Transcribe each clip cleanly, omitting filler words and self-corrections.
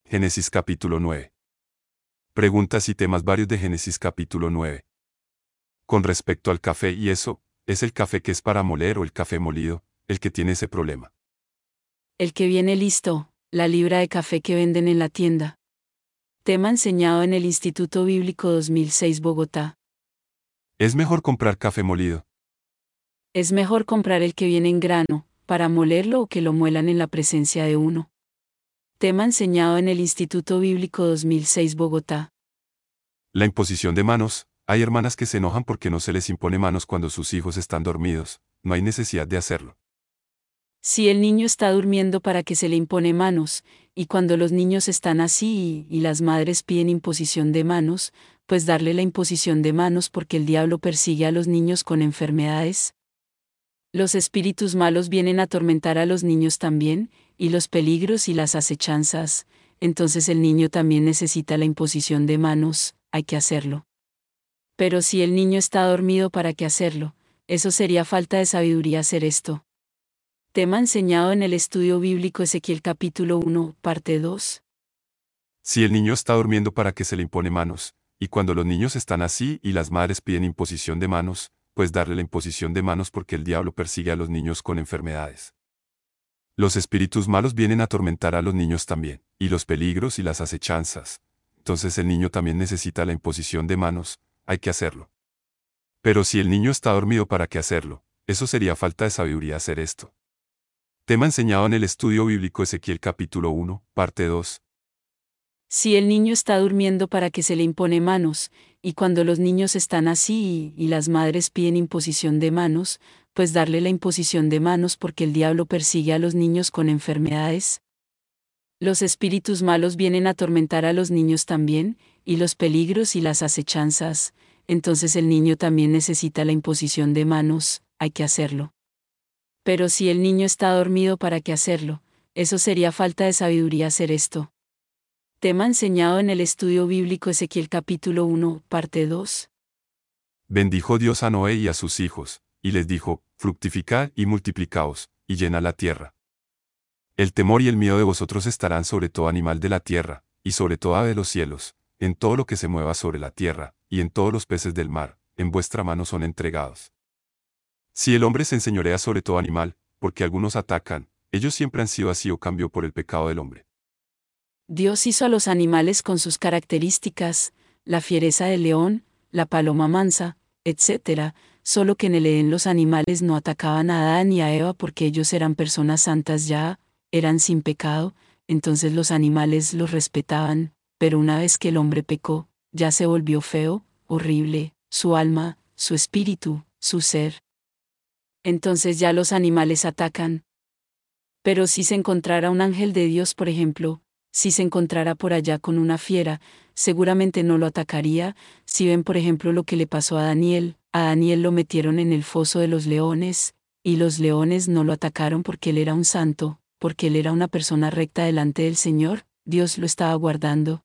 Génesis capítulo 9. Preguntas y temas varios de Génesis capítulo 9. Con respecto al café y eso, ¿es el café que es para moler o el café molido, el que tiene ese problema? El que viene listo, la libra de café que venden en la tienda. Tema enseñado en el Instituto Bíblico 2006 Bogotá. ¿Es mejor comprar café molido? Es mejor comprar el que viene en grano, para molerlo o que lo muelan en la presencia de uno. Tema enseñado en el Instituto Bíblico 2006 Bogotá. La imposición de manos. Hay hermanas que se enojan porque no se les impone manos cuando sus hijos están dormidos. No hay necesidad de hacerlo. Si el niño está durmiendo, para que se le impone manos, y cuando los niños están así y las madres piden imposición de manos, pues darle la imposición de manos, porque el diablo persigue a los niños con enfermedades. Los espíritus malos vienen a atormentar a los niños también, y los peligros y las acechanzas, entonces el niño también necesita la imposición de manos, hay que hacerlo. Pero si el niño está dormido, ¿para qué hacerlo? Eso sería falta de sabiduría hacer esto. Tema enseñado en el estudio bíblico Ezequiel capítulo 1, parte 2. Si el niño está durmiendo, ¿para qué se le impone manos? Y cuando los niños están así y las madres piden imposición de manos, pues darle la imposición de manos, porque el diablo persigue a los niños con enfermedades. Los espíritus malos vienen a atormentar a los niños también, y los peligros y las acechanzas. Entonces el niño también necesita la imposición de manos, hay que hacerlo. Pero si el niño está dormido, ¿para qué hacerlo? Eso sería falta de sabiduría hacer esto. Tema enseñado en el estudio bíblico Ezequiel capítulo 1, parte 2. Si el niño está durmiendo, ¿para que se le impone manos? Y cuando los niños están así y las madres piden imposición de manos, pues darle la imposición de manos, porque el diablo persigue a los niños con enfermedades. Los espíritus malos vienen a atormentar a los niños también, y los peligros y las acechanzas, entonces el niño también necesita la imposición de manos, hay que hacerlo. Pero si el niño está dormido, ¿para qué hacerlo? Eso sería falta de sabiduría hacer esto. Tema enseñado en el estudio bíblico Ezequiel capítulo 1, parte 2. Bendijo Dios a Noé y a sus hijos, y les dijo: fructificad y multiplicaos, y llenad la tierra. El temor y el miedo de vosotros estarán sobre todo animal de la tierra, y sobre toda ave de los cielos, en todo lo que se mueva sobre la tierra, y en todos los peces del mar, en vuestra mano son entregados. Si el hombre se enseñorea sobre todo animal, porque algunos atacan, ellos siempre han sido así o cambió por el pecado del hombre. Dios hizo a los animales con sus características, la fiereza del león, la paloma mansa, etc., solo que en el Edén los animales no atacaban a Adán y a Eva, porque ellos eran personas santas ya, eran sin pecado, entonces los animales los respetaban, pero una vez que el hombre pecó, ya se volvió feo, horrible, su alma, su espíritu, su ser. Entonces ya los animales atacan. Pero si se encontrara un ángel de Dios, por ejemplo, si se encontrara por allá con una fiera, seguramente no lo atacaría. Si ven, por ejemplo, lo que le pasó a Daniel lo metieron en el foso de los leones, y los leones no lo atacaron porque él era un santo, porque él era una persona recta delante del Señor, Dios lo estaba guardando,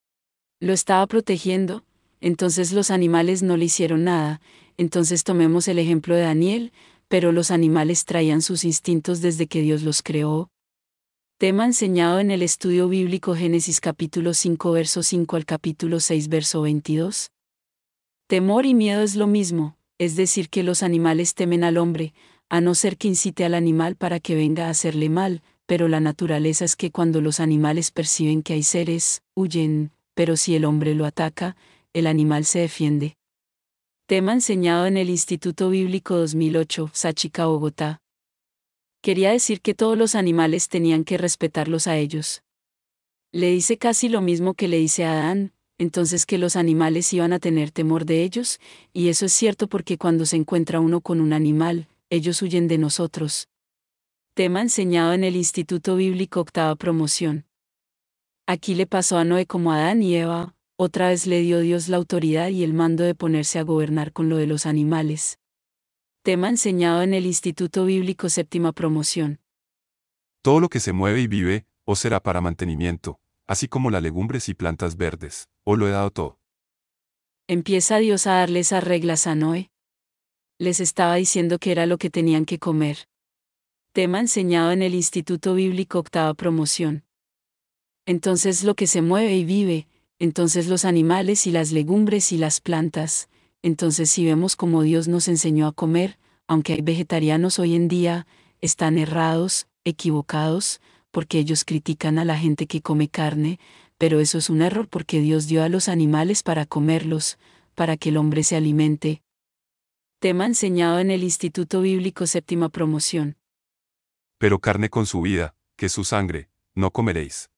lo estaba protegiendo, entonces los animales no le hicieron nada. Entonces tomemos el ejemplo de Daniel, pero los animales traían sus instintos desde que Dios los creó. Tema enseñado en el estudio bíblico Génesis capítulo 5 verso 5 al capítulo 6 verso 22. Temor y miedo es lo mismo, es decir, que los animales temen al hombre, a no ser que incite al animal para que venga a hacerle mal, pero la naturaleza es que cuando los animales perciben que hay seres, huyen, pero si el hombre lo ataca, el animal se defiende. Tema enseñado en el Instituto Bíblico 2008, Sáchica, Bogotá. Quería decir que todos los animales tenían que respetarlos a ellos. Le dice casi lo mismo que le dice a Adán, entonces que los animales iban a tener temor de ellos, y eso es cierto porque cuando se encuentra uno con un animal, ellos huyen de nosotros. Tema enseñado en el Instituto Bíblico octava promoción. Aquí le pasó a Noé como a Adán y Eva, otra vez le dio Dios la autoridad y el mando de ponerse a gobernar con lo de los animales. Tema enseñado en el Instituto Bíblico séptima promoción. Todo lo que se mueve y vive, os será para mantenimiento, así como las legumbres y plantas verdes, os lo he dado todo. Empieza Dios a darle esas reglas a Noé. Les estaba diciendo que era lo que tenían que comer. Tema enseñado en el Instituto Bíblico octava promoción. entonces lo que se mueve y vive, entonces los animales y las legumbres y las plantas. Entonces si vemos cómo Dios nos enseñó a comer, aunque hay vegetarianos hoy en día, están errados, equivocados, porque ellos critican a la gente que come carne, pero eso es un error porque Dios dio a los animales para comerlos, para que el hombre se alimente. Tema enseñado en el Instituto Bíblico Séptima Promoción. Pero carne con su vida, que es su sangre, no comeréis.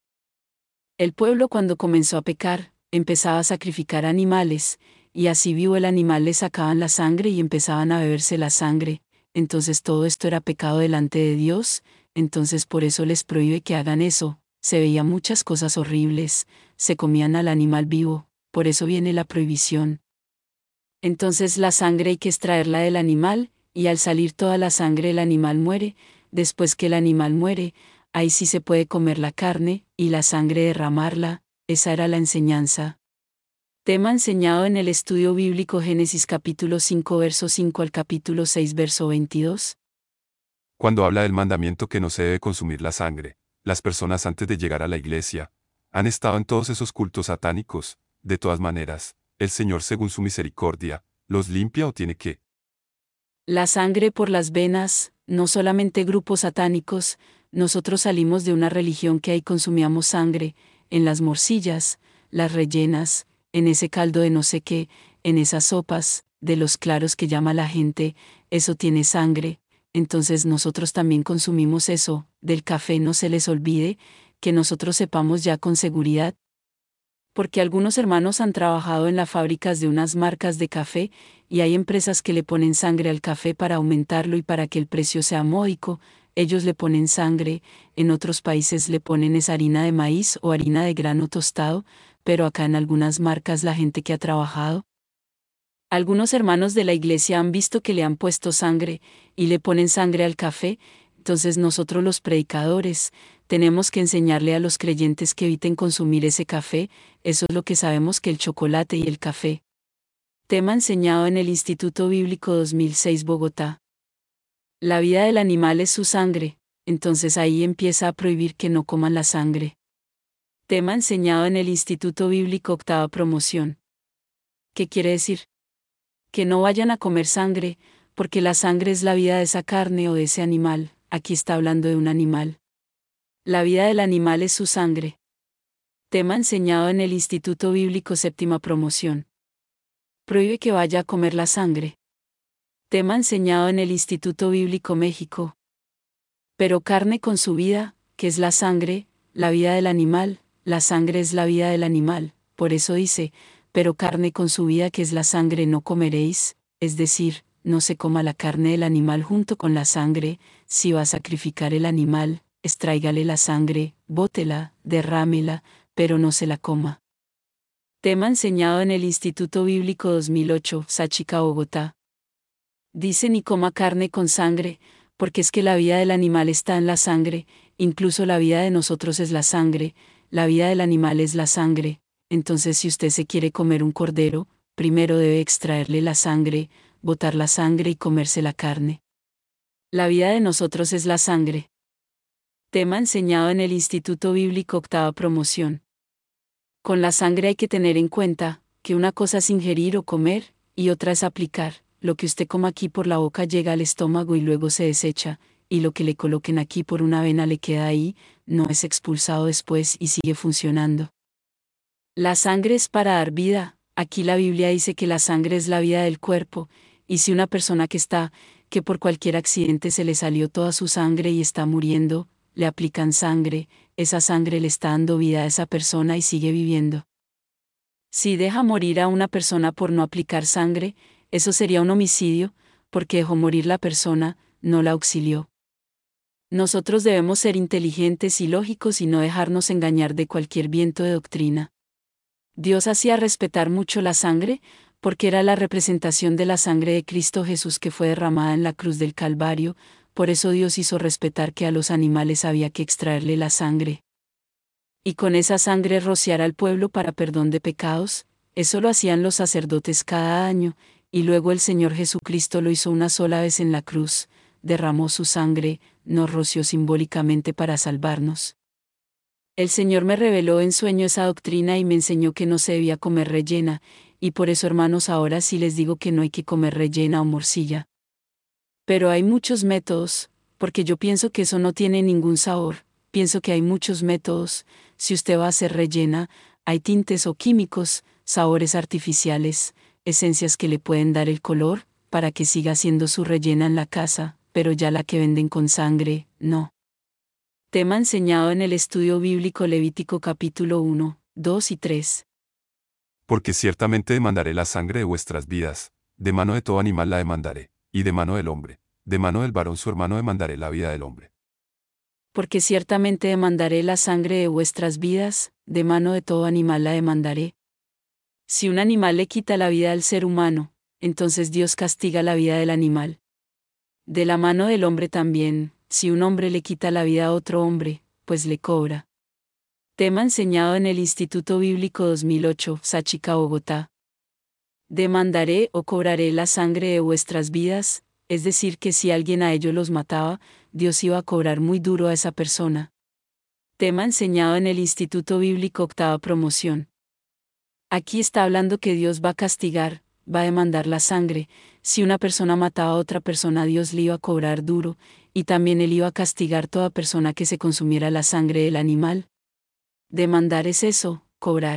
El pueblo cuando comenzó a pecar, empezaba a sacrificar animales, y así vivo el animal le sacaban la sangre y empezaban a beberse la sangre, entonces todo esto era pecado delante de Dios, entonces por eso les prohíbe que hagan eso, se veían muchas cosas horribles, se comían al animal vivo, por eso viene la prohibición. Entonces la sangre hay que extraerla del animal, y al salir toda la sangre el animal muere, después que el animal muere, ahí sí se puede comer la carne, y la sangre derramarla, esa era la enseñanza. Tema enseñado en el estudio bíblico Génesis capítulo 5 verso 5 al capítulo 6 verso 22. Cuando habla del mandamiento que no se debe consumir la sangre, las personas antes de llegar a la iglesia, han estado en todos esos cultos satánicos, de todas maneras, el Señor según su misericordia, los limpia o tiene que. La sangre por las venas, no solamente grupos satánicos, nosotros salimos de una religión que ahí consumíamos sangre, en las morcillas, las rellenas, en ese caldo de no sé qué, en esas sopas, de los claros que llama la gente, eso tiene sangre, entonces nosotros también consumimos eso, del café no se les olvide, que nosotros sepamos ya con seguridad. Porque algunos hermanos han trabajado en las fábricas de unas marcas de café, y hay empresas que le ponen sangre al café para aumentarlo y para que el precio sea módico, ellos le ponen sangre, en otros países le ponen esa harina de maíz o harina de grano tostado, pero acá en algunas marcas la gente que ha trabajado. Algunos hermanos de la iglesia han visto que le han puesto sangre, y le ponen sangre al café, entonces nosotros los predicadores, tenemos que enseñarle a los creyentes que eviten consumir ese café, eso es lo que sabemos que el chocolate y el café. Tema enseñado en el Instituto Bíblico 2006 Bogotá. La vida del animal es su sangre, entonces ahí empieza a prohibir que no coman la sangre. Tema enseñado en el Instituto Bíblico Octava Promoción. ¿Qué quiere decir? Que no vayan a comer sangre, porque la sangre es la vida de esa carne o de ese animal, aquí está hablando de un animal. La vida del animal es su sangre. Tema enseñado en el Instituto Bíblico Séptima Promoción. Prohíbe que vaya a comer la sangre. Tema enseñado en el Instituto Bíblico México. Pero carne con su vida, que es la sangre, la vida del animal, la sangre es la vida del animal, por eso dice, pero carne con su vida que es la sangre no comeréis, es decir, no se coma la carne del animal junto con la sangre, si va a sacrificar el animal, extráigale la sangre, bótela, derrámela, pero no se la coma. Tema enseñado en el Instituto Bíblico 2008, Sáchica, Bogotá. Dice ni coma carne con sangre, porque es que la vida del animal está en la sangre, incluso la vida de nosotros es la sangre, la vida del animal es la sangre, entonces si usted se quiere comer un cordero, primero debe extraerle la sangre, botar la sangre y comerse la carne. La vida de nosotros es la sangre. Tema enseñado en el Instituto Bíblico Octava Promoción. Con la sangre hay que tener en cuenta, que una cosa es ingerir o comer, y otra es aplicar. Lo que usted coma aquí por la boca llega al estómago y luego se desecha, y lo que le coloquen aquí por una vena le queda ahí, no es expulsado después y sigue funcionando. La sangre es para dar vida, aquí la Biblia dice que la sangre es la vida del cuerpo, y si una persona que por cualquier accidente se le salió toda su sangre y está muriendo, le aplican sangre, esa sangre le está dando vida a esa persona y sigue viviendo. Si deja morir a una persona por no aplicar sangre, eso sería un homicidio, porque dejó morir la persona, no la auxilió. Nosotros debemos ser inteligentes y lógicos y no dejarnos engañar de cualquier viento de doctrina. Dios hacía respetar mucho la sangre, porque era la representación de la sangre de Cristo Jesús que fue derramada en la cruz del Calvario, por eso Dios hizo respetar que a los animales había que extraerle la sangre. Y con esa sangre rociar al pueblo para perdón de pecados, eso lo hacían los sacerdotes cada año, y luego el Señor Jesucristo lo hizo una sola vez en la cruz, derramó su sangre, nos roció simbólicamente para salvarnos. El Señor me reveló en sueño esa doctrina y me enseñó que no se debía comer rellena, y por eso, hermanos, ahora sí les digo que no hay que comer rellena o morcilla. Pero hay muchos métodos, porque yo pienso que eso no tiene ningún sabor, pienso que hay muchos métodos, si usted va a hacer rellena, hay tintes o químicos, sabores artificiales, esencias que le pueden dar el color, para que siga siendo su rellena en la casa, pero ya la que venden con sangre, no. Tema enseñado en el estudio bíblico Levítico capítulo 1, 2 y 3. Porque ciertamente demandaré la sangre de vuestras vidas, de mano de todo animal la demandaré, y de mano del hombre, de mano del varón su hermano demandaré la vida del hombre. Porque ciertamente demandaré la sangre de vuestras vidas, de mano de todo animal la demandaré. Si un animal le quita la vida al ser humano, entonces Dios castiga la vida del animal. De la mano del hombre también, si un hombre le quita la vida a otro hombre, pues le cobra. Tema enseñado en el Instituto Bíblico 2008, Sáchica, Bogotá. Demandaré o cobraré la sangre de vuestras vidas, es decir que si alguien a ellos los mataba, Dios iba a cobrar muy duro a esa persona. Tema enseñado en el Instituto Bíblico Octava Promoción. Aquí está hablando que Dios va a castigar, va a demandar la sangre, si una persona mataba a otra persona Dios le iba a cobrar duro, y también él iba a castigar toda persona que se consumiera la sangre del animal. Demandar es eso, cobrar.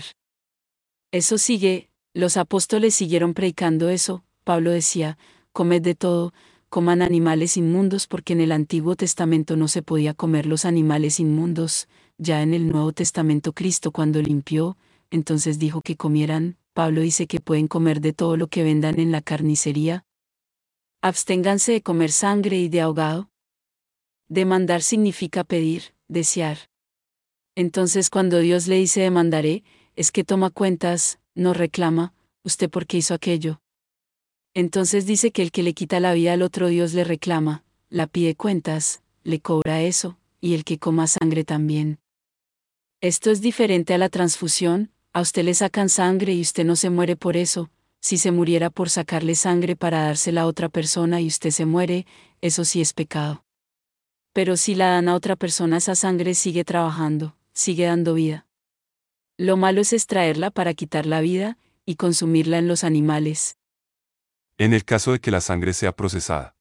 Eso sigue, los apóstoles siguieron predicando eso, Pablo decía, comed de todo, coman animales inmundos porque en el Antiguo Testamento no se podía comer los animales inmundos, ya en el Nuevo Testamento Cristo cuando limpió, entonces dijo que comieran, Pablo dice que pueden comer de todo lo que vendan en la carnicería. Absténganse de comer sangre y de ahogado. Demandar significa pedir, desear. Entonces cuando Dios le dice demandaré, es que toma cuentas, no reclama, ¿usted por qué hizo aquello? Entonces dice que el que le quita la vida al otro Dios le reclama, la pide cuentas, le cobra eso, y el que coma sangre también. Esto es diferente a la transfusión, a usted le sacan sangre y usted no se muere por eso, si se muriera por sacarle sangre para dársela a otra persona y usted se muere, eso sí es pecado. Pero si la dan a otra persona esa sangre sigue trabajando, sigue dando vida. Lo malo es extraerla para quitar la vida, y consumirla en los animales. En el caso de que la sangre sea procesada.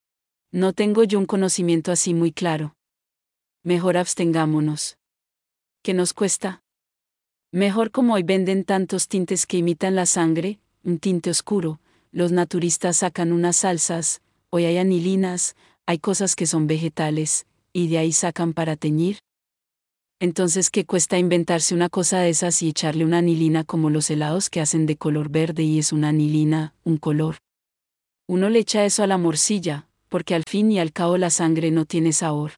No tengo yo un conocimiento así muy claro. Mejor abstengámonos. ¿Qué nos cuesta? Mejor como hoy venden tantos tintes que imitan la sangre, un tinte oscuro, los naturistas sacan unas salsas, hoy hay anilinas, hay cosas que son vegetales, y de ahí sacan para teñir. Entonces, ¿qué cuesta inventarse una cosa de esas y echarle una anilina como los helados que hacen de color verde y es una anilina, un color? Uno le echa eso a la morcilla, porque al fin y al cabo la sangre no tiene sabor.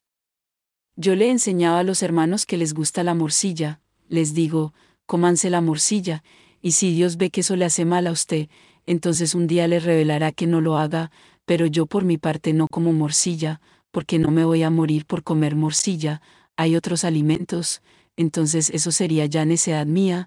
Yo le enseñaba a los hermanos que les gusta la morcilla, les digo, cómanse la morcilla, y si Dios ve que eso le hace mal a usted, entonces un día le revelará que no lo haga, pero yo por mi parte no como morcilla, porque no me voy a morir por comer morcilla, hay otros alimentos, entonces eso sería ya necedad mía.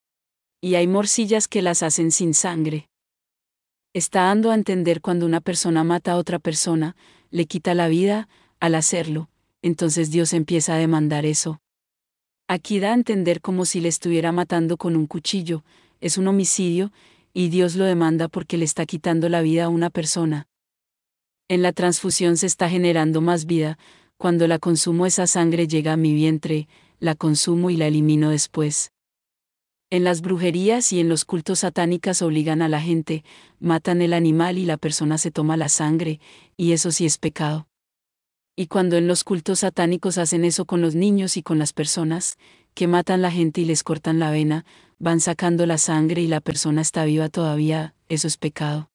Y hay morcillas que las hacen sin sangre. Está dando a entender cuando una persona mata a otra persona, le quita la vida, al hacerlo, entonces Dios empieza a demandar eso. Aquí da a entender como si le estuviera matando con un cuchillo, es un homicidio, y Dios lo demanda porque le está quitando la vida a una persona. En la transfusión se está generando más vida, cuando la consumo esa sangre llega a mi vientre, la consumo y la elimino después. En las brujerías y en los cultos satánicos obligan a la gente, matan el animal y la persona se toma la sangre, y eso sí es pecado. Y cuando en los cultos satánicos hacen eso con los niños y con las personas, que matan la gente y les cortan la vena, van sacando la sangre y la persona está viva todavía, eso es pecado.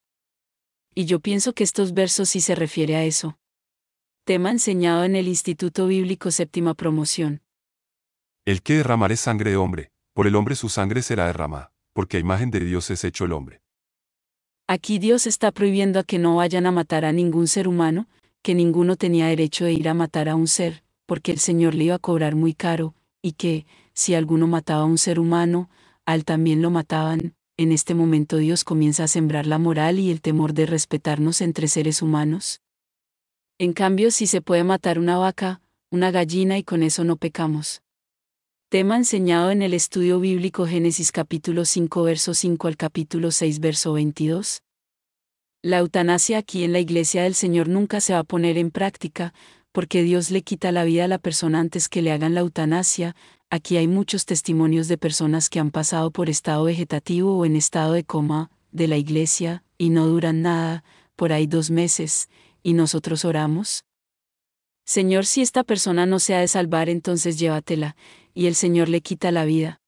Y yo pienso que estos versos sí se refiere a eso. Tema enseñado en el Instituto Bíblico Séptima Promoción. El que derramare sangre de hombre, por el hombre su sangre será derramada, porque a imagen de Dios es hecho el hombre. Aquí Dios está prohibiendo a que no vayan a matar a ningún ser humano, que ninguno tenía derecho de ir a matar a un ser, porque el Señor le iba a cobrar muy caro, y que, si alguno mataba a un ser humano, a él también lo mataban. En este momento Dios comienza a sembrar la moral y el temor de respetarnos entre seres humanos. En cambio, si se puede matar una vaca, una gallina y con eso no pecamos. Tema enseñado en el estudio bíblico Génesis capítulo 5 verso 5 al capítulo 6 verso 22. La eutanasia aquí en la Iglesia del Señor nunca se va a poner en práctica, porque Dios le quita la vida a la persona antes que le hagan la eutanasia. Aquí hay muchos testimonios de personas que han pasado por estado vegetativo o en estado de coma de la Iglesia, y no duran nada, por ahí 2 meses, y nosotros oramos. Señor, si esta persona no se ha de salvar, entonces llévatela, y el Señor le quita la vida.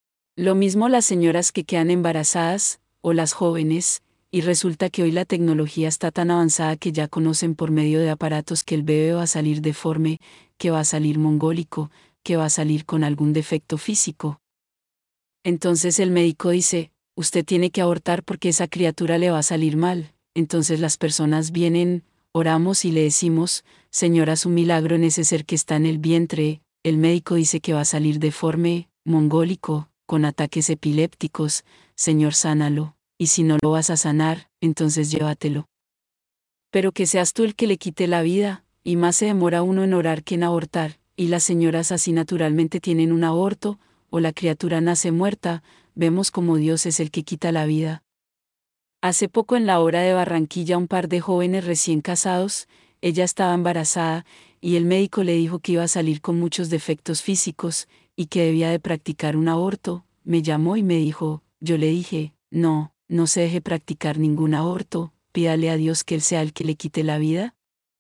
Lo mismo las señoras que quedan embarazadas, o las jóvenes, y resulta que hoy la tecnología está tan avanzada que ya conocen por medio de aparatos que el bebé va a salir deforme, que va a salir mongólico, que va a salir con algún defecto físico. Entonces el médico dice, usted tiene que abortar porque esa criatura le va a salir mal. Entonces las personas vienen, oramos y le decimos, Señora, su milagro en ese ser que está en el vientre. El médico dice que va a salir deforme, mongólico, con ataques epilépticos. Señor, sánalo, y si no lo vas a sanar, entonces llévatelo. Pero que seas tú el que le quite la vida, y más se demora uno en orar que en abortar, y las señoras así naturalmente tienen un aborto, o la criatura nace muerta. Vemos como Dios es el que quita la vida. Hace poco en la hora de Barranquilla un par de jóvenes recién casados, ella estaba embarazada, y el médico le dijo que iba a salir con muchos defectos físicos, y que debía de practicar un aborto. Me llamó y me dijo, yo le dije, no se deje practicar ningún aborto, pídale a Dios que Él sea el que le quite la vida.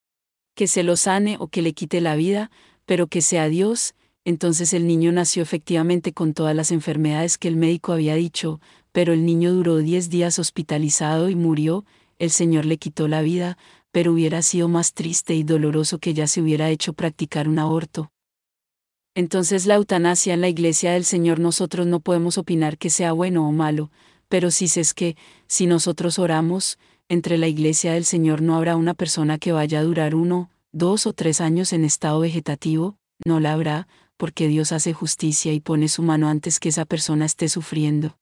Que se lo sane o que le quite la vida, pero que sea Dios. Entonces el niño nació efectivamente con todas las enfermedades que el médico había dicho, pero el niño duró 10 días hospitalizado y murió. El Señor le quitó la vida, pero hubiera sido más triste y doloroso que ya se hubiera hecho practicar un aborto. Entonces la eutanasia en la Iglesia del Señor nosotros no podemos opinar que sea bueno o malo, pero sí es que, si nosotros oramos, entre la Iglesia del Señor no habrá una persona que vaya a durar 1, 2 o 3 años en estado vegetativo, no la habrá, porque Dios hace justicia y pone su mano antes que esa persona esté sufriendo.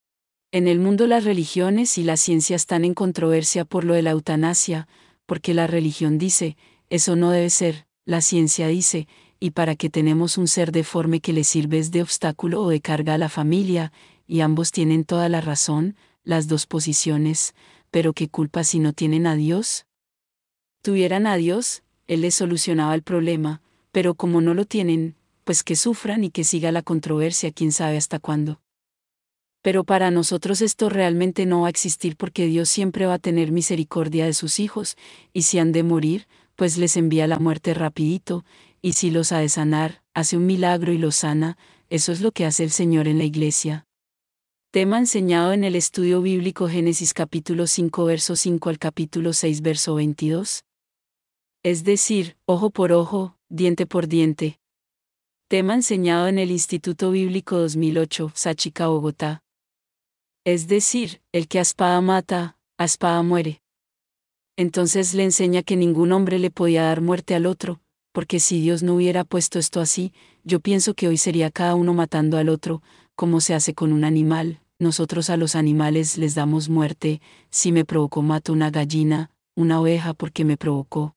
En el mundo las religiones y la ciencia están en controversia por lo de la eutanasia, porque la religión dice, eso no debe ser, la ciencia dice, y para que tenemos un ser deforme que le sirve de obstáculo o de carga a la familia, y ambos tienen toda la razón, las dos posiciones, pero ¿qué culpa si no tienen a Dios? Tuvieran a Dios, Él les solucionaba el problema, pero como no lo tienen, pues que sufran y que siga la controversia quién sabe hasta cuándo. Pero para nosotros esto realmente no va a existir porque Dios siempre va a tener misericordia de sus hijos, y si han de morir, pues les envía la muerte rapidito, y si los ha de sanar, hace un milagro y los sana. Eso es lo que hace el Señor en la Iglesia. Tema enseñado en el estudio bíblico Génesis capítulo 5 verso 5 al capítulo 6 verso 22. Es decir, ojo por ojo, diente por diente. Tema enseñado en el Instituto Bíblico 2008, Sáchica, Bogotá. Es decir, el que a espada mata, a espada muere. Entonces le enseña que ningún hombre le podía dar muerte al otro, porque si Dios no hubiera puesto esto así, yo pienso que hoy sería cada uno matando al otro, como se hace con un animal. Nosotros a los animales les damos muerte, si me provocó mato una gallina, una oveja porque me provocó.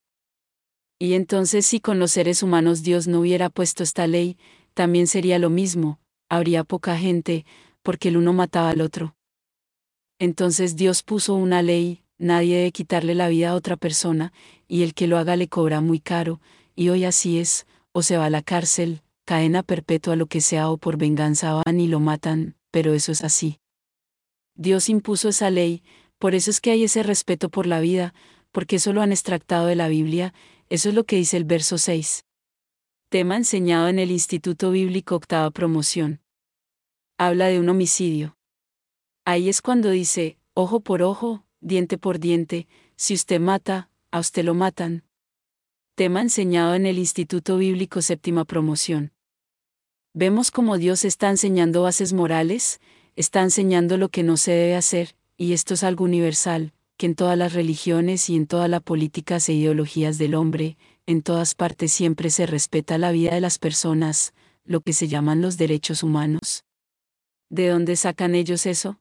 Y entonces si con los seres humanos Dios no hubiera puesto esta ley, también sería lo mismo, habría poca gente, porque el uno mataba al otro. Entonces Dios puso una ley, nadie debe quitarle la vida a otra persona, y el que lo haga le cobra muy caro, y hoy así es, o se va a la cárcel, cadena perpetua lo que sea o por venganza van y lo matan, pero eso es así. Dios impuso esa ley, por eso es que hay ese respeto por la vida, porque eso lo han extractado de la Biblia, eso es lo que dice el verso 6. Tema enseñado en el Instituto Bíblico Octava Promoción. Habla de un homicidio. Ahí es cuando dice, ojo por ojo, diente por diente, si usted mata, a usted lo matan. Tema enseñado en el Instituto Bíblico Séptima Promoción. Vemos cómo Dios está enseñando bases morales, está enseñando lo que no se debe hacer, y esto es algo universal, que en todas las religiones y en todas las políticas e ideologías del hombre, en todas partes siempre se respeta la vida de las personas, lo que se llaman los derechos humanos. ¿De dónde sacan ellos eso?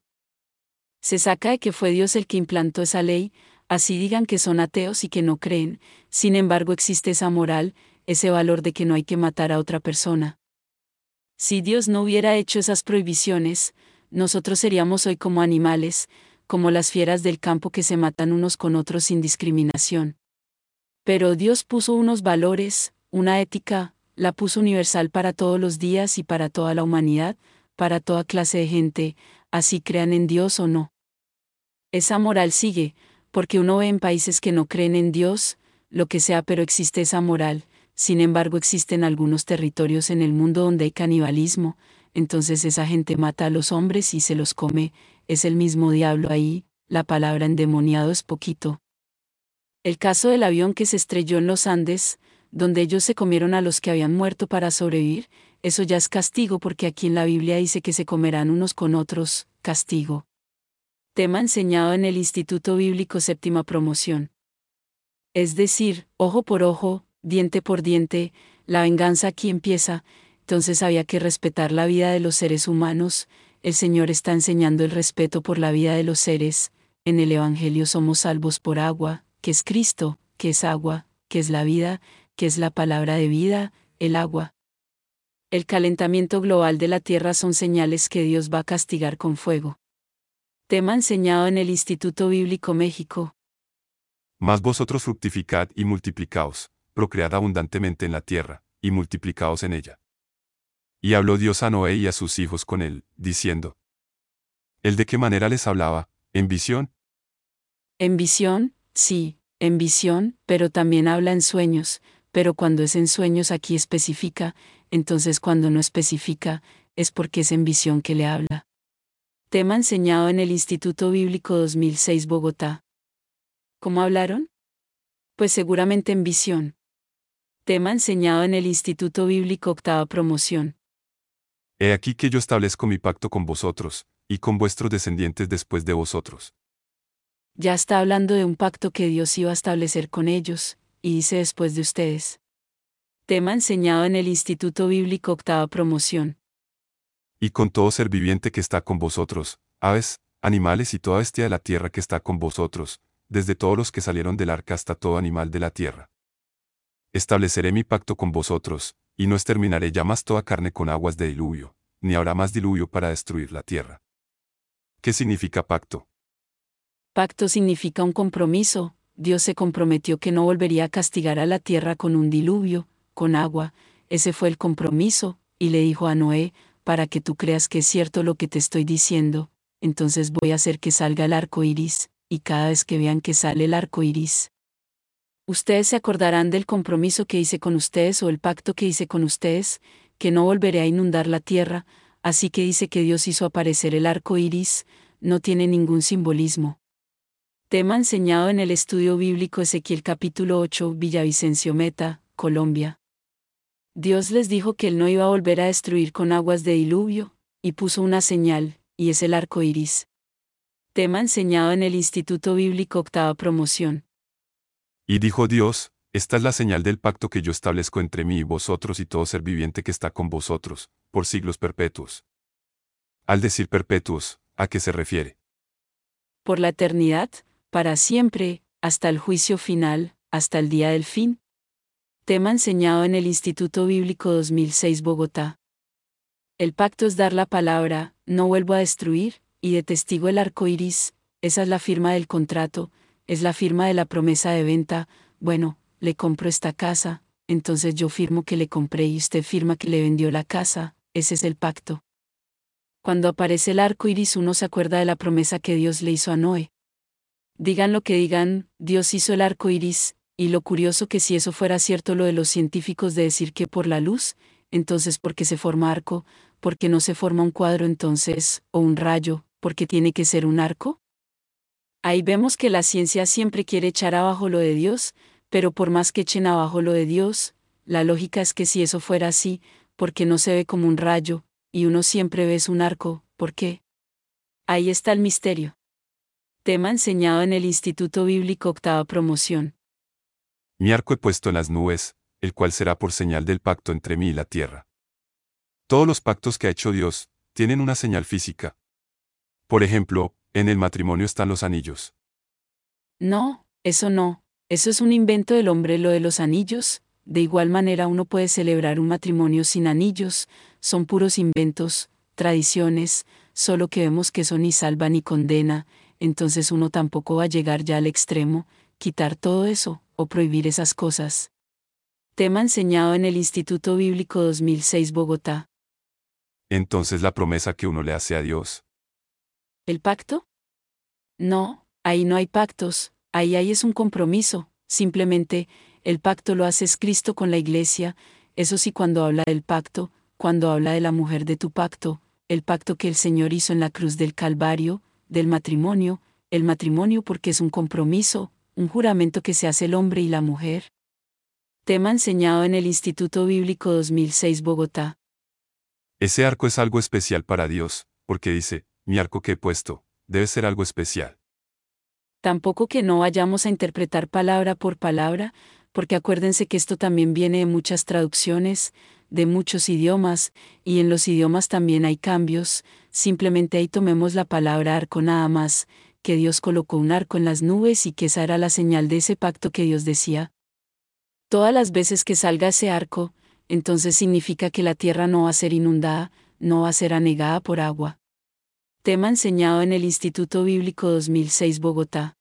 Se saca de que fue Dios el que implantó esa ley, así digan que son ateos y que no creen, sin embargo existe esa moral, ese valor de que no hay que matar a otra persona. Si Dios no hubiera hecho esas prohibiciones, nosotros seríamos hoy como animales, como las fieras del campo que se matan unos con otros sin discriminación. Pero Dios puso unos valores, una ética, la puso universal para todos los días y para toda la humanidad, para toda clase de gente, así crean en Dios o no. Esa moral sigue, porque uno ve en países que no creen en Dios, lo que sea, pero existe esa moral. Sin embargo, existen algunos territorios en el mundo donde hay canibalismo, entonces esa gente mata a los hombres y se los come, es el mismo diablo ahí, la palabra endemoniado es poquito. El caso del avión que se estrelló en los Andes, donde ellos se comieron a los que habían muerto para sobrevivir, eso ya es castigo porque aquí en la Biblia dice que se comerán unos con otros, castigo. Tema enseñado en el Instituto Bíblico Séptima Promoción. Es decir, ojo por ojo, diente por diente, la venganza aquí empieza, entonces había que respetar la vida de los seres humanos, el Señor está enseñando el respeto por la vida de los seres, en el Evangelio somos salvos por agua, que es Cristo, que es agua, que es la vida, que es la palabra de vida, el agua. El calentamiento global de la Tierra son señales que Dios va a castigar con fuego. Tema enseñado en el Instituto Bíblico México. Mas vosotros fructificad y multiplicaos, procread abundantemente en la tierra, y multiplicaos en ella. Y habló Dios a Noé y a sus hijos con él, diciendo. ¿El de qué manera les hablaba? ¿En visión? En visión, sí, en visión, pero también habla en sueños, pero cuando es en sueños aquí especifica, entonces cuando no especifica, es porque es en visión que le habla. Tema enseñado en el Instituto Bíblico 2006 Bogotá. ¿Cómo hablaron? Pues seguramente en visión. Tema enseñado en el Instituto Bíblico Octava Promoción. He aquí que yo establezco mi pacto con vosotros, y con vuestros descendientes después de vosotros. Ya está hablando de un pacto que Dios iba a establecer con ellos, y dice después de ustedes. Tema enseñado en el Instituto Bíblico Octava Promoción. Y con todo ser viviente que está con vosotros, aves, animales y toda bestia de la tierra que está con vosotros, desde todos los que salieron del arca hasta todo animal de la tierra. Estableceré mi pacto con vosotros, y no exterminaré ya más toda carne con aguas de diluvio, ni habrá más diluvio para destruir la tierra. ¿Qué significa pacto? Pacto significa un compromiso. Dios se comprometió que no volvería a castigar a la tierra con un diluvio, con agua. Ese fue el compromiso, y le dijo a Noé, para que tú creas que es cierto lo que te estoy diciendo, entonces voy a hacer que salga el arco iris, y cada vez que vean que sale el arco iris, ustedes se acordarán del compromiso que hice con ustedes o el pacto que hice con ustedes, que no volveré a inundar la tierra, así que dice que Dios hizo aparecer el arco iris, no tiene ningún simbolismo. Tema enseñado en el estudio bíblico Ezequiel capítulo 8, Villavicencio Meta, Colombia. Dios les dijo que Él no iba a volver a destruir con aguas de diluvio, y puso una señal, y es el arco iris. Tema enseñado en el Instituto Bíblico Octava Promoción. Y dijo Dios, esta es la señal del pacto que yo establezco entre mí y vosotros y todo ser viviente que está con vosotros, por siglos perpetuos. Al decir perpetuos, ¿a qué se refiere? Por la eternidad, para siempre, hasta el juicio final, hasta el día del fin. Tema enseñado en el Instituto Bíblico 2006 Bogotá. El pacto es dar la palabra, no vuelvo a destruir, y de testigo el arco iris, esa es la firma del contrato, es la firma de la promesa de venta, bueno, le compro esta casa, entonces yo firmo que le compré y usted firma que le vendió la casa, ese es el pacto. Cuando aparece el arco iris uno se acuerda de la promesa que Dios le hizo a Noé. Digan lo que digan, Dios hizo el arco iris, y lo curioso que si eso fuera cierto lo de los científicos de decir que por la luz, entonces ¿por qué se forma arco? ¿Por qué no se forma un cuadro entonces, o un rayo, porque tiene que ser un arco? Ahí vemos que la ciencia siempre quiere echar abajo lo de Dios, pero por más que echen abajo lo de Dios, la lógica es que si eso fuera así, ¿por qué no se ve como un rayo, y uno siempre ve un arco? ¿Por qué? Ahí está el misterio. Tema enseñado en el Instituto Bíblico Octava Promoción. Mi arco he puesto en las nubes, el cual será por señal del pacto entre mí y la tierra. Todos los pactos que ha hecho Dios, tienen una señal física. Por ejemplo, en el matrimonio están los anillos. No, eso es un invento del hombre lo de los anillos, de igual manera uno puede celebrar un matrimonio sin anillos, son puros inventos, tradiciones, solo que vemos que eso ni salva ni condena, entonces uno tampoco va a llegar ya al extremo, quitar todo eso, o prohibir esas cosas. Tema enseñado en el Instituto Bíblico 2006 Bogotá. Entonces la promesa que uno le hace a Dios. ¿El pacto? No, ahí no hay pactos, ahí es un compromiso, simplemente, el pacto lo haces Cristo con la iglesia, eso sí cuando habla del pacto, cuando habla de la mujer de tu pacto, el pacto que el Señor hizo en la cruz del Calvario, del matrimonio, el matrimonio porque es un compromiso, un juramento que se hace el hombre y la mujer. Tema enseñado en el Instituto Bíblico 2006 Bogotá. Ese arco es algo especial para Dios, porque dice, mi arco que he puesto, debe ser algo especial. Tampoco que no vayamos a interpretar palabra por palabra, porque acuérdense que esto también viene de muchas traducciones, de muchos idiomas, y en los idiomas también hay cambios, simplemente ahí tomemos la palabra arco nada más, que Dios colocó un arco en las nubes y que esa era la señal de ese pacto que Dios decía. Todas las veces que salga ese arco, entonces significa que la tierra no va a ser inundada, no va a ser anegada por agua. Tema enseñado en el Instituto Bíblico 2006 Bogotá.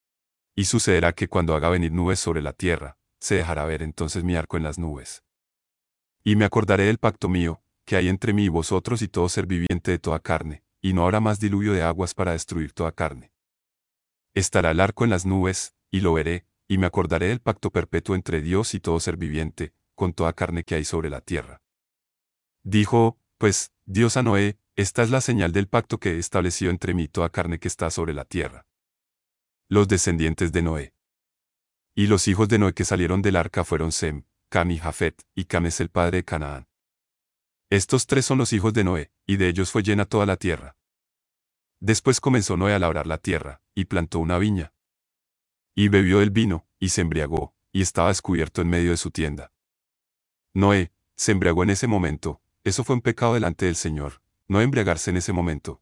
Y sucederá que cuando haga venir nubes sobre la tierra, se dejará ver entonces mi arco en las nubes. Y me acordaré del pacto mío, que hay entre mí y vosotros y todo ser viviente de toda carne, y no habrá más diluvio de aguas para destruir toda carne. Estará el arco en las nubes, y lo veré, y me acordaré del pacto perpetuo entre Dios y todo ser viviente, con toda carne que hay sobre la tierra. Dijo, pues, Dios a Noé, esta es la señal del pacto que he establecido entre mí y toda carne que está sobre la tierra. Los descendientes de Noé. Y los hijos de Noé que salieron del arca fueron Sem, Cam y Jafet, y Cam es el padre de Canaán. Estos tres son los hijos de Noé, y de ellos fue llena toda la tierra. Después comenzó Noé a labrar la tierra, y plantó una viña. Y bebió el vino, y se embriagó, y estaba descubierto en medio de su tienda. Noé se embriagó en ese momento, eso fue un pecado delante del Señor, no embriagarse en ese momento.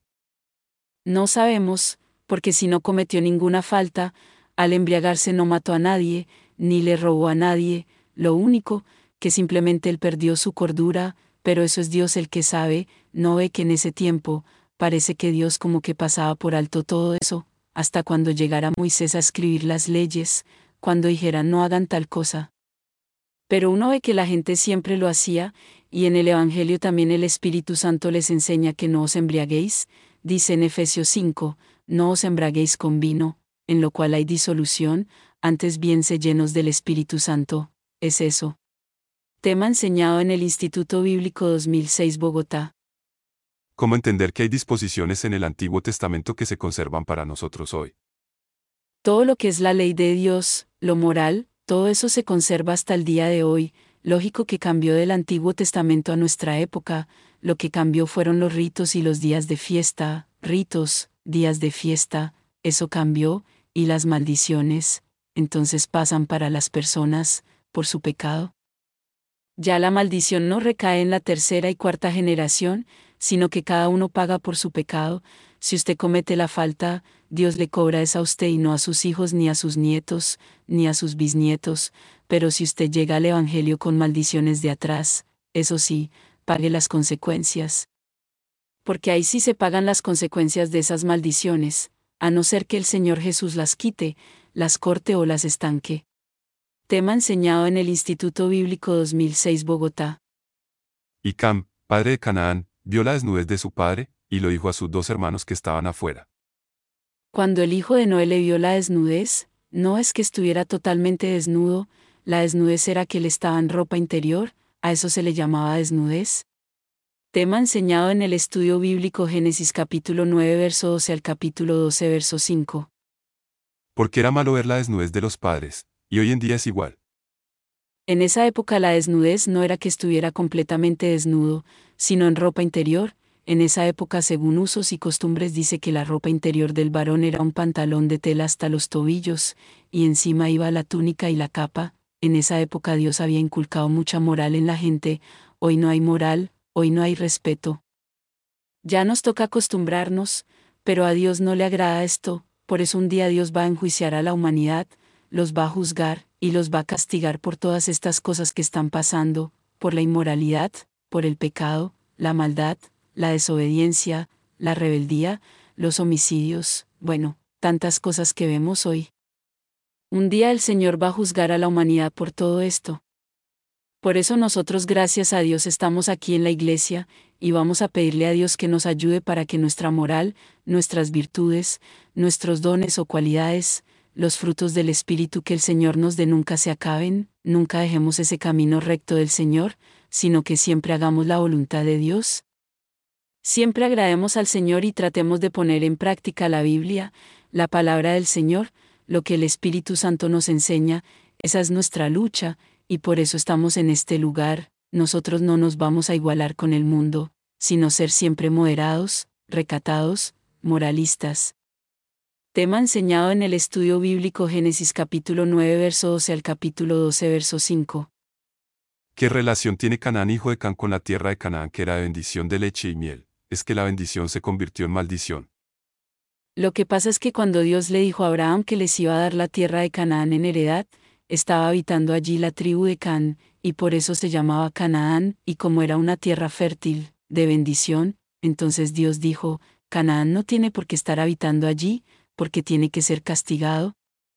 No sabemos, porque si no cometió ninguna falta, al embriagarse no mató a nadie, ni le robó a nadie, lo único, que simplemente él perdió su cordura, pero eso es Dios el que sabe, no ve que en ese tiempo, parece que Dios como que pasaba por alto todo eso, hasta cuando llegara Moisés a escribir las leyes, cuando dijeran no hagan tal cosa. Pero uno ve que la gente siempre lo hacía, y en el Evangelio también el Espíritu Santo les enseña que no os embriaguéis, dice en Efesios 5, no os embriaguéis con vino, en lo cual hay disolución, antes bien se llenos del Espíritu Santo, es eso. Tema enseñado en el Instituto Bíblico 2006 Bogotá. ¿Cómo entender que hay disposiciones en el Antiguo Testamento que se conservan para nosotros hoy? Todo lo que es la ley de Dios, lo moral, todo eso se conserva hasta el día de hoy, lógico que cambió del Antiguo Testamento a nuestra época, lo que cambió fueron los ritos y los días de fiesta, ritos, días de fiesta, eso cambió, y las maldiciones, entonces pasan para las personas, por su pecado. Ya la maldición no recae en la tercera y cuarta generación, sino que cada uno paga por su pecado. Si usted comete la falta, Dios le cobra esa a usted y no a sus hijos ni a sus nietos, ni a sus bisnietos, pero si usted llega al Evangelio con maldiciones de atrás, eso sí, pague las consecuencias. Porque ahí sí se pagan las consecuencias de esas maldiciones, a no ser que el Señor Jesús las quite, las corte o las estanque. Tema enseñado en el Instituto Bíblico 2006 Bogotá. Y Cam, padre de Canaán, vio la desnudez de su padre, y lo dijo a sus dos hermanos que estaban afuera. Cuando el hijo de Noé le vio la desnudez, no es que estuviera totalmente desnudo, la desnudez era que él estaba en ropa interior, a eso se le llamaba desnudez. Tema enseñado en el estudio bíblico Génesis capítulo 9 verso 12 al capítulo 12 verso 5. Porque era malo ver la desnudez de los padres, y hoy en día es igual. En esa época la desnudez no era que estuviera completamente desnudo, sino en ropa interior. En esa época, según usos y costumbres, dice que la ropa interior del varón era un pantalón de tela hasta los tobillos, y encima iba la túnica y la capa. En esa época Dios había inculcado mucha moral en la gente, hoy no hay moral, hoy no hay respeto. Ya nos toca acostumbrarnos, pero a Dios no le agrada esto, por eso un día Dios va a enjuiciar a la humanidad, los va a juzgar, y los va a castigar por todas estas cosas que están pasando, por la inmoralidad, por el pecado, la maldad, la desobediencia, la rebeldía, los homicidios, bueno, tantas cosas que vemos hoy. Un día el Señor va a juzgar a la humanidad por todo esto. Por eso nosotros, gracias a Dios, estamos aquí en la iglesia, y vamos a pedirle a Dios que nos ayude para que nuestra moral, nuestras virtudes, nuestros dones o cualidades, los frutos del Espíritu que el Señor nos dé nunca se acaben, nunca dejemos ese camino recto del Señor, sino que siempre hagamos la voluntad de Dios. Siempre agrademos al Señor y tratemos de poner en práctica la Biblia, la palabra del Señor, lo que el Espíritu Santo nos enseña, esa es nuestra lucha, y por eso estamos en este lugar. Nosotros no nos vamos a igualar con el mundo, sino ser siempre moderados, recatados, moralistas. Tema enseñado en el estudio bíblico Génesis capítulo 9 verso 12 al capítulo 12 verso 5. ¿Qué relación tiene Canaán, hijo de Can, con la tierra de Canaán, que era de bendición de leche y miel? Es que la bendición se convirtió en maldición. Lo que pasa es que cuando Dios le dijo a Abraham que les iba a dar la tierra de Canaán en heredad, estaba habitando allí la tribu de Can, y por eso se llamaba Canaán, y como era una tierra fértil, de bendición, entonces Dios dijo, Canaán no tiene por qué estar habitando allí, porque tiene que ser castigado.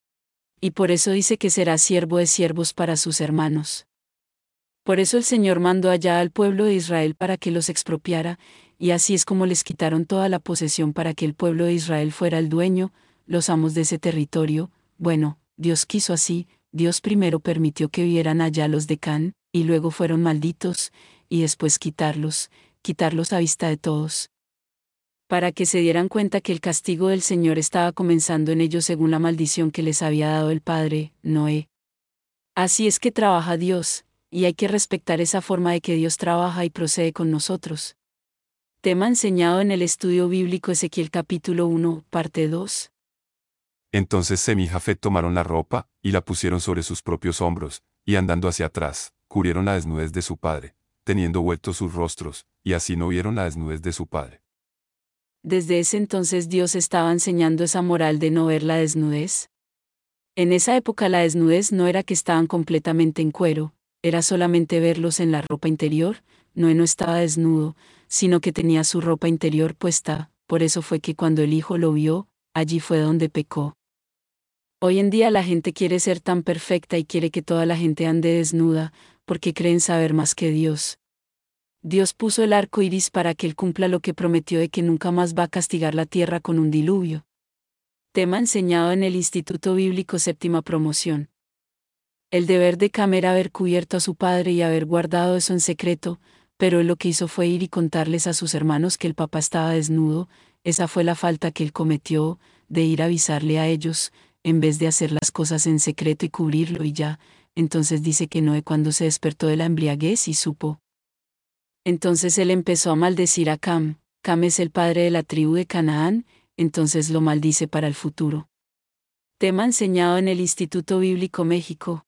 Y por eso dice que será siervo de siervos para sus hermanos. Por eso el Señor mandó allá al pueblo de Israel para que los expropiara, y así es como les quitaron toda la posesión para que el pueblo de Israel fuera el dueño, los amos de ese territorio. Bueno, Dios quiso así. Dios primero permitió que vieran allá los de Can, y luego fueron malditos, y después quitarlos a vista de todos. Para que se dieran cuenta que el castigo del Señor estaba comenzando en ellos según la maldición que les había dado el padre, Noé. Así es que trabaja Dios, y hay que respetar esa forma de que Dios trabaja y procede con nosotros. Tema enseñado en el estudio bíblico Ezequiel capítulo 1, parte 2. Entonces Sem y Jafet tomaron la ropa, y la pusieron sobre sus propios hombros, y andando hacia atrás, cubrieron la desnudez de su padre, teniendo vueltos sus rostros, y así no vieron la desnudez de su padre. Desde ese entonces Dios estaba enseñando esa moral de no ver la desnudez. En esa época la desnudez no era que estaban completamente en cuero, era solamente verlos en la ropa interior. Noé no estaba desnudo, sino que tenía su ropa interior puesta, por eso fue que cuando el Hijo lo vio, allí fue donde pecó. Hoy en día la gente quiere ser tan perfecta y quiere que toda la gente ande desnuda, porque creen saber más que Dios. Dios puso el arco iris para que Él cumpla lo que prometió de que nunca más va a castigar la tierra con un diluvio. Tema enseñado en el Instituto Bíblico Séptima Promoción. El deber de Cam era haber cubierto a su padre y haber guardado eso en secreto, pero él lo que hizo fue ir y contarles a sus hermanos que el papá estaba desnudo. Esa fue la falta que él cometió, de ir a avisarle a ellos, en vez de hacer las cosas en secreto y cubrirlo y ya. Entonces dice que Noé cuando se despertó de la embriaguez y supo. Entonces él empezó a maldecir a Cam. Cam es el padre de la tribu de Canaán, entonces lo maldice para el futuro. Tema enseñado en el Instituto Bíblico México.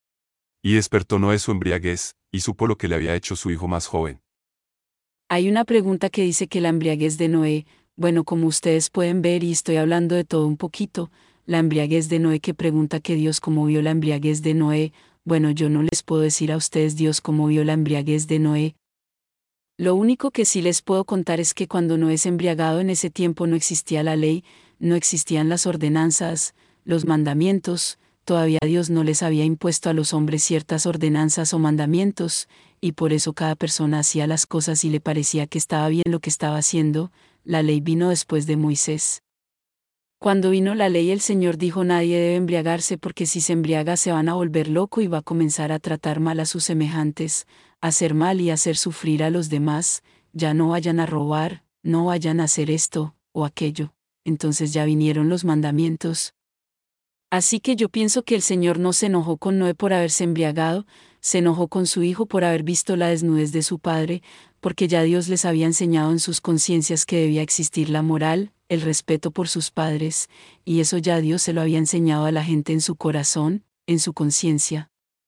Y despertó Noé su embriaguez, y supo lo que le había hecho su hijo más joven. Hay una pregunta que dice que la embriaguez de Noé, bueno, como ustedes pueden ver y estoy hablando de todo un poquito, la embriaguez de Noé, que pregunta que Dios cómo vio la embriaguez de Noé. Bueno, yo no les puedo decir a ustedes Dios cómo vio la embriaguez de Noé. Lo único que sí les puedo contar es que cuando Noé se embriagado en ese tiempo no existía la ley, no existían las ordenanzas, los mandamientos, todavía Dios no les había impuesto a los hombres ciertas ordenanzas o mandamientos, y por eso cada persona hacía las cosas y le parecía que estaba bien lo que estaba haciendo. La ley vino después de Moisés. Cuando vino la ley, el Señor dijo: nadie debe embriagarse, porque si se embriaga se van a volver loco y va a comenzar a tratar mal a sus semejantes, a hacer mal y a hacer sufrir a los demás. Ya no vayan a robar, no vayan a hacer esto o aquello. Entonces ya vinieron los mandamientos. Así que yo pienso que el Señor no se enojó con Noé por haberse embriagado, se enojó con su hijo por haber visto la desnudez de su padre, porque ya Dios les había enseñado en sus conciencias que debía existir la moral, el respeto por sus padres, y eso ya Dios se lo había enseñado a la gente en su corazón, en su conciencia.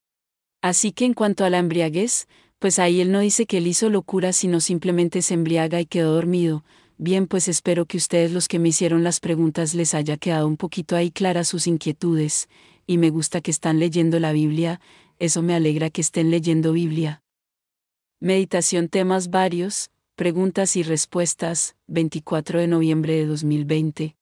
Así que en cuanto a la embriaguez, pues ahí él no dice que él hizo locura, sino simplemente se embriaga y quedó dormido. Bien, pues espero que ustedes, los que me hicieron las preguntas, les haya quedado un poquito ahí claras sus inquietudes, y me gusta que están leyendo la Biblia, eso me alegra que estén leyendo Biblia. Meditación, temas varios. Preguntas y respuestas, 24 de noviembre de 2020.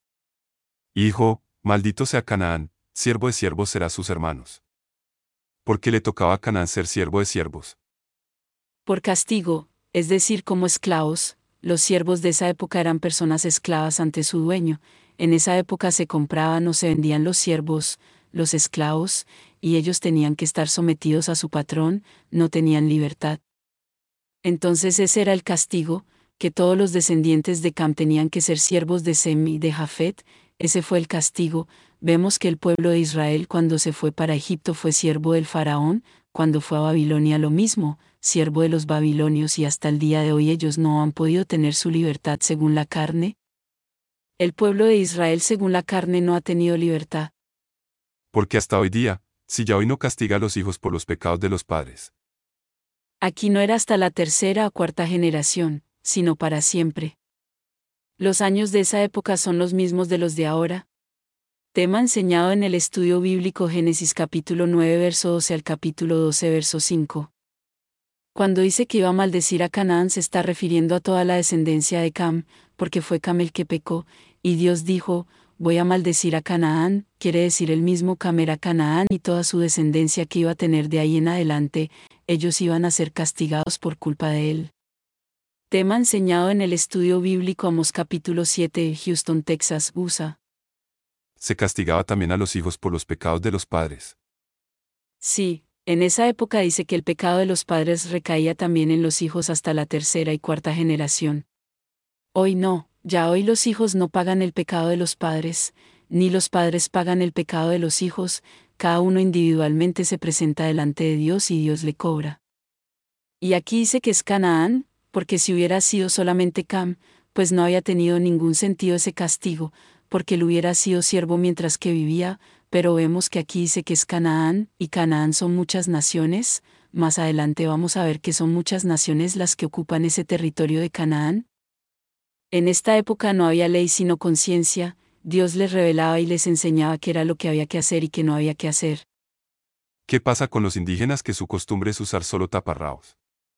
Hijo, maldito sea Canaán, siervo de siervos será sus hermanos. ¿Por qué le tocaba a Canaán ser siervo de siervos? Por castigo, es decir, como esclavos, los siervos de esa época eran personas esclavas ante su dueño. En esa época se compraban o se vendían los siervos, los esclavos, y ellos tenían que estar sometidos a su patrón, no tenían libertad. Entonces ese era el castigo, que todos los descendientes de Cam tenían que ser siervos de Sem y de Jafet. Ese fue el castigo. Vemos que el pueblo de Israel cuando se fue para Egipto fue siervo del faraón, cuando fue a Babilonia lo mismo, siervo de los babilonios, y hasta el día de hoy ellos no han podido tener su libertad según la carne. El pueblo de Israel según la carne no ha tenido libertad. Porque hasta hoy día, si ya hoy no castiga a los hijos por los pecados de los padres. Aquí no era hasta la tercera o cuarta generación, sino para siempre. Los años de esa época son los mismos de los de ahora. Tema enseñado en el estudio bíblico Génesis capítulo 9 verso 12 al capítulo 12 verso 5. Cuando dice que iba a maldecir a Canaán se está refiriendo a toda la descendencia de Cam, porque fue Cam el que pecó, y Dios dijo, voy a maldecir a Canaán, quiere decir el mismo Cam era Canaán y toda su descendencia que iba a tener de ahí en adelante, ellos iban a ser castigados por culpa de él. Tema enseñado en el estudio bíblico Amós capítulo 7, Houston, Texas, USA. Se castigaba también a los hijos por los pecados de los padres. Sí, en esa época dice que el pecado de los padres recaía también en los hijos hasta la tercera y cuarta generación. Hoy no, ya hoy los hijos no pagan el pecado de los padres, ni los padres pagan el pecado de los hijos, cada uno individualmente se presenta delante de Dios y Dios le cobra. Y aquí dice que es Canaán, porque si hubiera sido solamente Cam, pues no había tenido ningún sentido ese castigo, porque él hubiera sido siervo mientras que vivía, pero vemos que aquí dice que es Canaán, y Canaán son muchas naciones, más adelante vamos a ver que son muchas naciones las que ocupan ese territorio de Canaán. En esta época no había ley sino conciencia, Dios les revelaba y les enseñaba qué era lo que había que hacer y qué no había que hacer. ¿Qué pasa con los indígenas que su costumbre es usar solo taparrabos?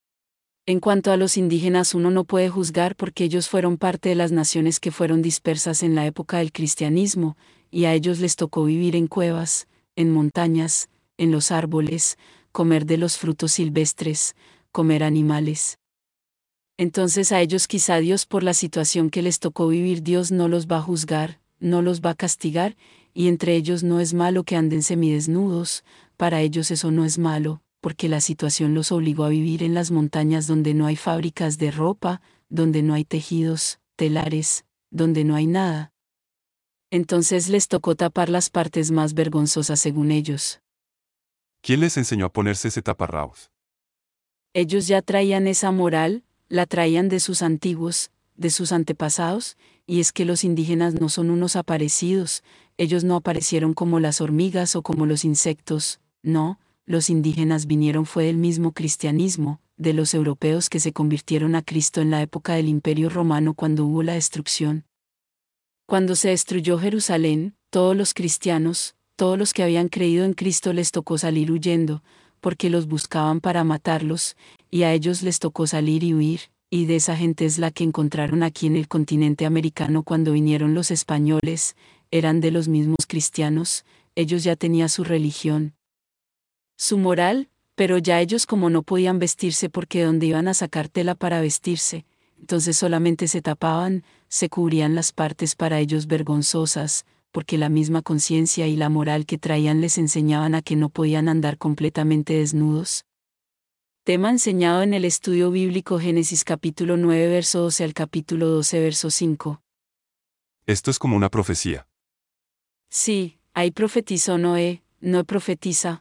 En cuanto a los indígenas uno no puede juzgar porque ellos fueron parte de las naciones que fueron dispersas en la época del cristianismo, y a ellos les tocó vivir en cuevas, en montañas, en los árboles, comer de los frutos silvestres, comer animales. Entonces a ellos quizá Dios por la situación que les tocó vivir Dios no los va a juzgar, no los va a castigar, y entre ellos no es malo que anden semidesnudos, para ellos eso no es malo, porque la situación los obligó a vivir en las montañas donde no hay fábricas de ropa, donde no hay tejidos, telares, donde no hay nada. Entonces les tocó tapar las partes más vergonzosas según ellos. ¿Quién les enseñó a ponerse ese taparrabos? Ellos ya traían esa moral, la traían de sus antiguos, de sus antepasados, y es que los indígenas no son unos aparecidos, ellos no aparecieron como las hormigas o como los insectos, no, los indígenas vinieron fue del mismo cristianismo, de los europeos que se convirtieron a Cristo en la época del Imperio Romano cuando hubo la destrucción. Cuando se destruyó Jerusalén, todos los cristianos, todos los que habían creído en Cristo les tocó salir huyendo, porque los buscaban para matarlos, y a ellos les tocó salir y huir, y de esa gente es la que encontraron aquí en el continente americano cuando vinieron los españoles, eran de los mismos cristianos, ellos ya tenían su religión, su moral, pero ya ellos como no podían vestirse porque dónde iban a sacar tela para vestirse, entonces solamente se tapaban, se cubrían las partes para ellos vergonzosas, porque la misma conciencia y la moral que traían les enseñaban a que no podían andar completamente desnudos. Tema enseñado en el estudio bíblico Génesis capítulo 9 verso 12 al capítulo 12 verso 5. Esto es como una profecía. Sí, ahí profetizó Noé, no profetiza,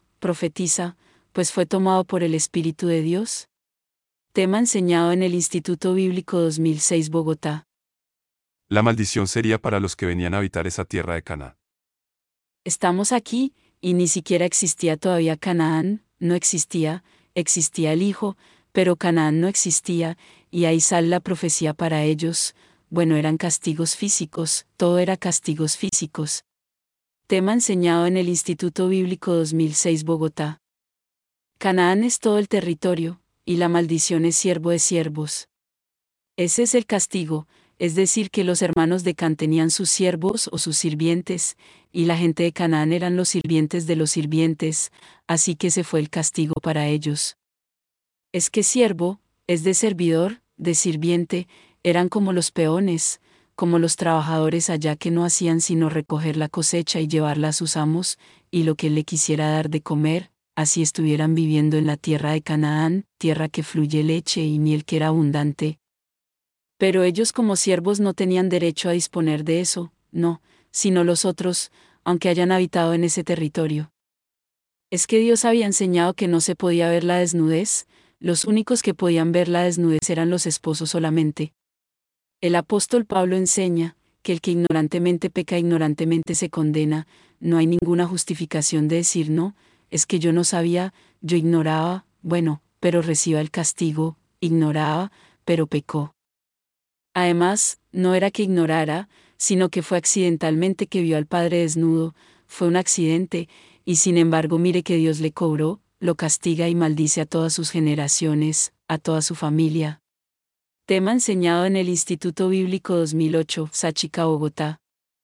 pues fue tomado por el Espíritu de Dios. Tema enseñado en el Instituto Bíblico 2006 Bogotá. La maldición sería para los que venían a habitar esa tierra de Canaán. Estamos aquí, y ni siquiera existía todavía Canaán, no existía, existía el Hijo, pero Canaán no existía, y ahí sale la profecía para ellos, bueno, eran castigos físicos, todo era castigos físicos. Tema enseñado en el Instituto Bíblico 2006 Bogotá. Canaán es todo el territorio, y la maldición es siervo de siervos. Ese es el castigo, es decir, que los hermanos de Can tenían sus siervos o sus sirvientes, y la gente de Canaán eran los sirvientes de los sirvientes, así que ese fue el castigo para ellos. Es que siervo, es de servidor, de sirviente, eran como los peones, como los trabajadores allá que no hacían sino recoger la cosecha y llevarla a sus amos, y lo que él le quisiera dar de comer, así estuvieran viviendo en la tierra de Canaán, tierra que fluye leche y miel que era abundante. Pero ellos como siervos no tenían derecho a disponer de eso, no, sino los otros, aunque hayan habitado en ese territorio. Es que Dios había enseñado que no se podía ver la desnudez, los únicos que podían ver la desnudez eran los esposos solamente. El apóstol Pablo enseña que el que ignorantemente peca ignorantemente se condena, no hay ninguna justificación de decir no, es que yo no sabía, yo ignoraba, bueno, pero reciba el castigo, ignoraba, pero pecó. Además, no era que ignorara, sino que fue accidentalmente que vio al padre desnudo, fue un accidente, y sin embargo mire que Dios le cobró, lo castiga y maldice a todas sus generaciones, a toda su familia. Tema enseñado en el Instituto Bíblico 2008, Sáchica, Bogotá.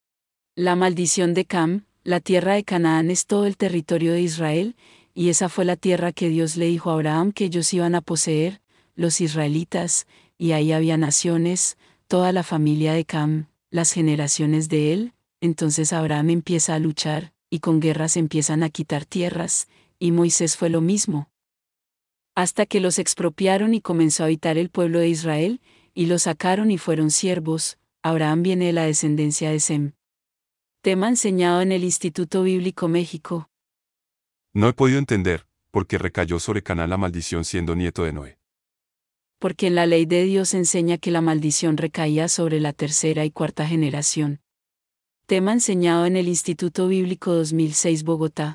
La maldición de Cam, la tierra de Canaán es todo el territorio de Israel, y esa fue la tierra que Dios le dijo a Abraham que ellos iban a poseer, los israelitas, y ahí había naciones, toda la familia de Cam, las generaciones de él. Entonces Abraham empieza a luchar, y con guerras empiezan a quitar tierras, y Moisés fue lo mismo. Hasta que los expropiaron y comenzó a habitar el pueblo de Israel, y los sacaron y fueron siervos. Abraham viene de la descendencia de Sem. Tema enseñado en el Instituto Bíblico México. No he podido entender por qué recayó sobre Canaán la maldición siendo nieto de Noé. Porque en la ley de Dios enseña que la maldición recaía sobre la tercera y cuarta generación. Tema enseñado en el Instituto Bíblico 2006, Bogotá.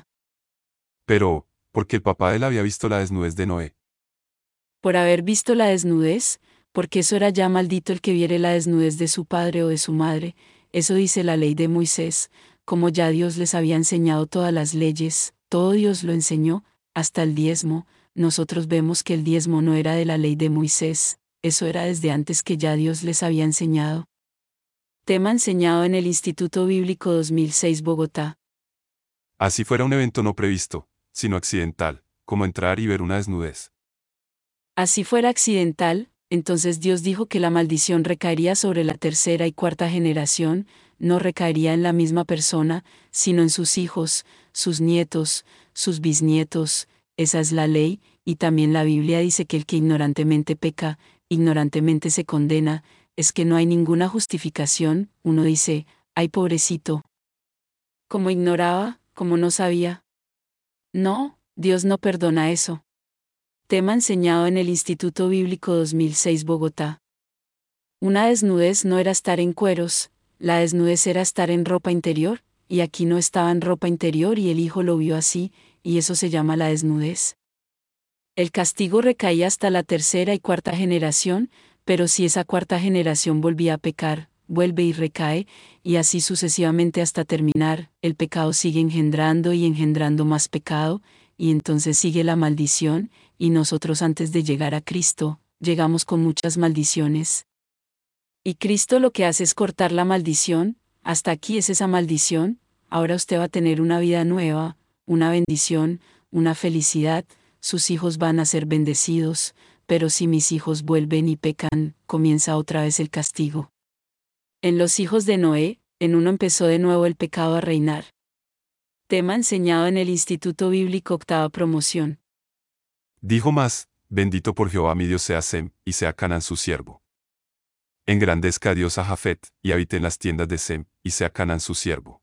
Pero, porque el papá de él había visto la desnudez de Noé. Por haber visto la desnudez, porque eso era ya maldito el que viere la desnudez de su padre o de su madre, eso dice la ley de Moisés, como ya Dios les había enseñado todas las leyes, todo Dios lo enseñó, hasta el diezmo. Nosotros vemos que el diezmo no era de la ley de Moisés, eso era desde antes que ya Dios les había enseñado. Tema enseñado en el Instituto Bíblico 2006, Bogotá. Así fuera un evento no previsto, sino accidental, como entrar y ver una desnudez. Así fuera accidental, entonces Dios dijo que la maldición recaería sobre la tercera y cuarta generación, no recaería en la misma persona, sino en sus hijos, sus nietos, sus bisnietos. Esa es la ley, y también la Biblia dice que el que ignorantemente peca, ignorantemente se condena, es que no hay ninguna justificación. Uno dice, ay pobrecito. ¿Cómo ignoraba? ¿Cómo no sabía? No, Dios no perdona eso. Tema enseñado en el Instituto Bíblico 2006, Bogotá. Una desnudez no era estar en cueros, la desnudez era estar en ropa interior, y aquí no estaba en ropa interior y el hijo lo vio así, y eso se llama la desnudez. El castigo recaía hasta la tercera y cuarta generación, pero si esa cuarta generación volvía a pecar, vuelve y recae, y así sucesivamente hasta terminar, el pecado sigue engendrando y engendrando más pecado, y entonces sigue la maldición, y nosotros antes de llegar a Cristo, llegamos con muchas maldiciones. Y Cristo lo que hace es cortar la maldición, hasta aquí es esa maldición, ahora usted va a tener una vida nueva, una bendición, una felicidad, sus hijos van a ser bendecidos, pero si mis hijos vuelven y pecan, comienza otra vez el castigo. En los hijos de Noé, en uno empezó de nuevo el pecado a reinar. Tema enseñado en el Instituto Bíblico Octava Promoción. Dijo más, bendito por Jehová mi Dios sea Sem, y sea Canaán su siervo. Engrandezca a Dios a Jafet, y habite en las tiendas de Sem, y sea Canaán su siervo.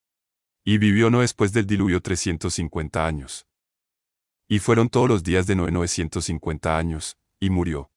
Y vivió Noé después del diluvio 350 años. Y fueron todos los días de Noé 950 años, y murió.